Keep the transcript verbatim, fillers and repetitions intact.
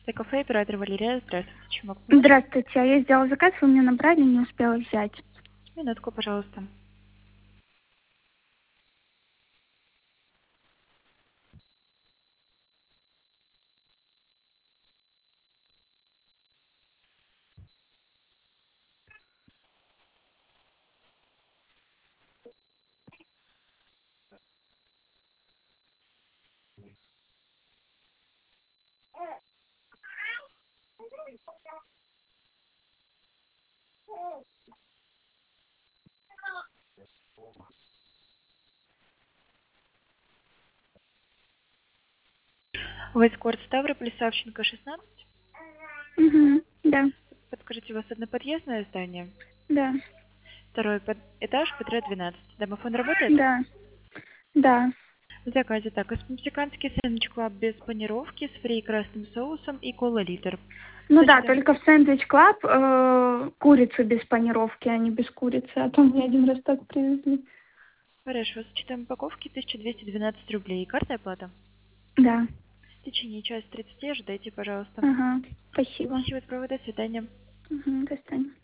Это кафе, оператор Валерия. Здравствуйте. Чем могу помочь? Здравствуйте, а я сделала заказ, вы меня набрали, не успела взять. Минутку, пожалуйста. Войскорд Ставрополь, Савченко, шестнадцать. Угу, да, Подскажите, у вас одноподъездное здание? да, Второй под... этаж, квадрат двенадцать. Домофон работает? да, да. В заказе так, мексиканский сэндвич клаб без панировки, с фри красным соусом и кола литр. Ну С да, учетом... только в сэндвич клаб э, курицу без панировки, а не без курицы, а то мне один раз так привезли. Хорошо, с учетом упаковки тысяча двести двенадцать рублей. Карта оплата? Да, В течение часа тридцати ожидайте, пожалуйста. ага, спасибо. Счастливого провода, до свидания. Угу, до свидания.